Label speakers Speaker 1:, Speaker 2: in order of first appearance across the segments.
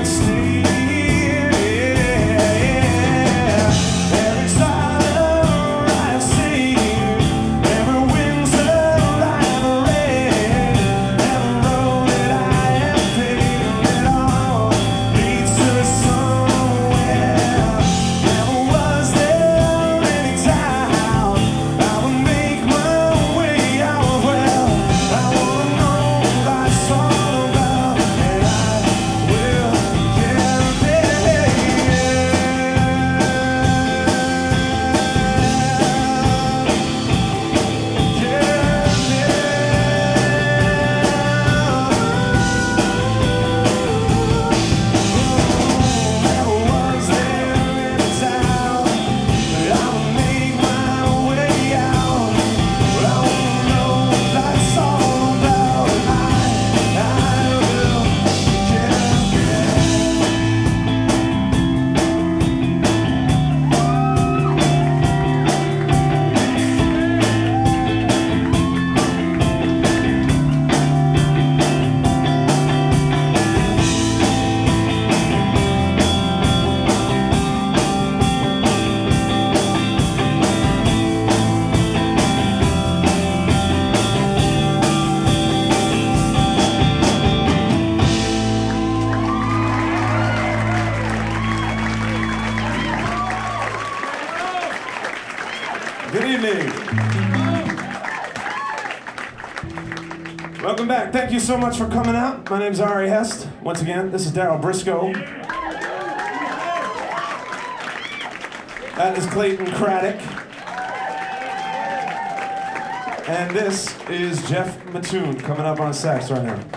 Speaker 1: Good evening. Welcome back. Thank you so much for coming out. My name's Ari Hest. Once again, this is Daryl Briscoe. That is Clayton Craddock. And this is Jeff Mattoon coming up on sax right now.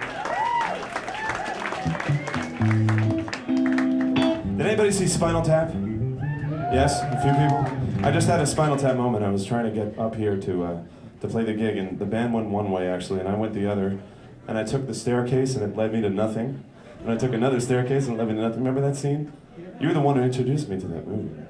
Speaker 1: Did anybody see Spinal Tap? Yes, a few people. I just had a Spinal Tap moment. I was trying to get up here to play the gig, and the band went one way actually, and I went the other. And I took the staircase, and it led me to nothing. And I took another staircase, and it led me to nothing. Remember that scene? You were the one who introduced me to that movie.